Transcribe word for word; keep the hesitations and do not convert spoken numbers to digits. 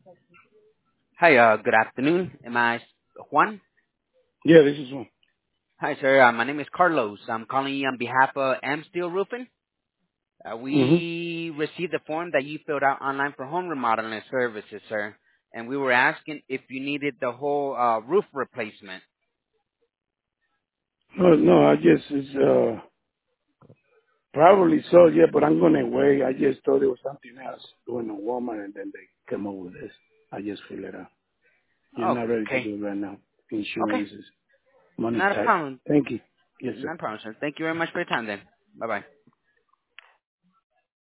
Hi, uh, good afternoon. Am I Juan? Yeah, this is one. Hi, sir. Uh, my name is Carlos. I'm calling you on behalf of M Steel Roofing. Uh, hmm we received the form that you filled out online for home remodeling services, sir. And we were asking if you needed the whole uh, roof replacement. No, no, I just it's uh probably so, yeah, but I'm gonna wait. I just thought it was something else doing a woman and then they came up with this. I just filled it out. You're Oh, not ready to okay. do it right now. Okay. Insurance is money Not a tight. problem. Thank you. Yes, sir. Not a problem, sir. Thank you very much for your time then. Bye-bye.